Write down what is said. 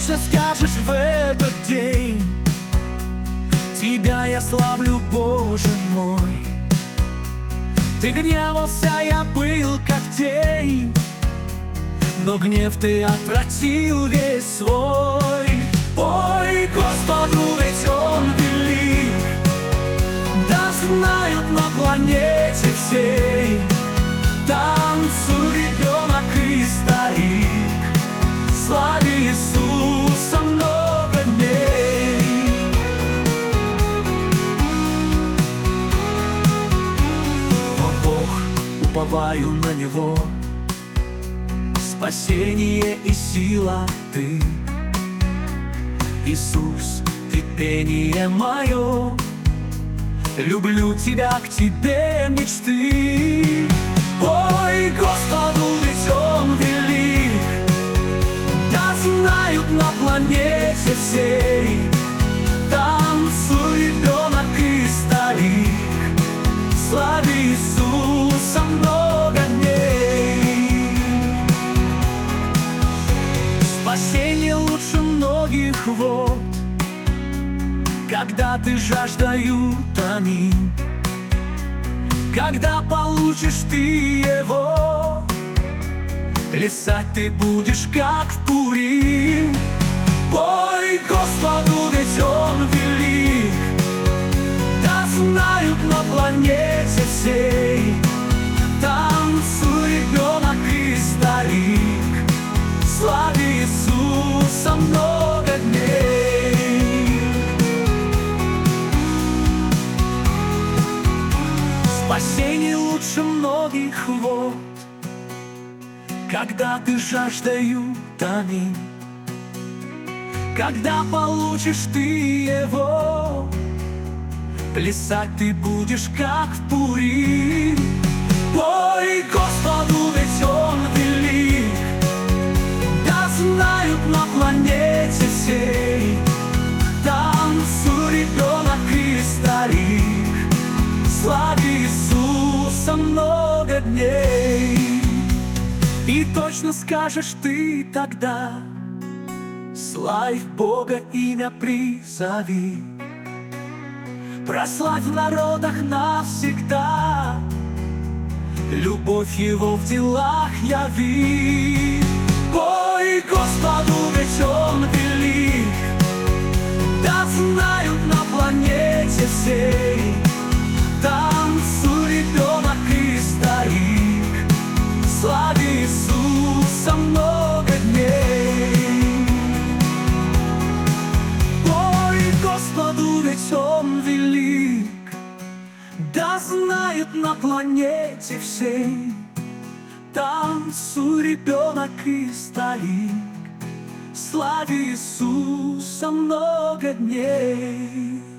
точно скажешь в этот день: тебя я славлю, Боже мой. Ты гневался, я был как тень, но гнев ты отвратил весь свой. Ой, Господу, ведь Он велик, да знают на планете всей. Танцуй, ребенок и старик, слави Иисуса много дней. О Бог, уповаю на Него, спасение и сила Ты. Иисус, Ты пение мое, люблю Тебя, к Тебе мечты. Ой, Господу, ведь Он велик, да знают на планете всей. Танцуй, ребенок и старик, слави Иисуса много дней. Спасение лучше многих вод, когда ты жаждою томим. Когда получишь ты его, плясать ты будешь, как в Пурим. Ой, Господу, ведь Он велик, да знают на планете всей. Танцуй, ребенок и старик, слави Иисуса много дней. Спасение лучше многих вод, когда ты жаждою томим. Когда получишь ты его, плясать ты будешь, как в Пурим. Ой, Господу, ведь Он велик, да знают на планете всей. Танцуй, ребенок и старик, слави Иисуса много дней. И точно скажешь ты тогда: славь Бога, имя призови, прославь в народах навсегда, любовь Его в делах яви. Ой, Господу, ведь Он велик, да знают на планете всей. Танцуй, ребенок и старик, слави Иисуса много дней. Ой, Господу, ведь Он велик, да знают на планете всей. Танцуй, ребенок и старик, слави Иисуса много дней.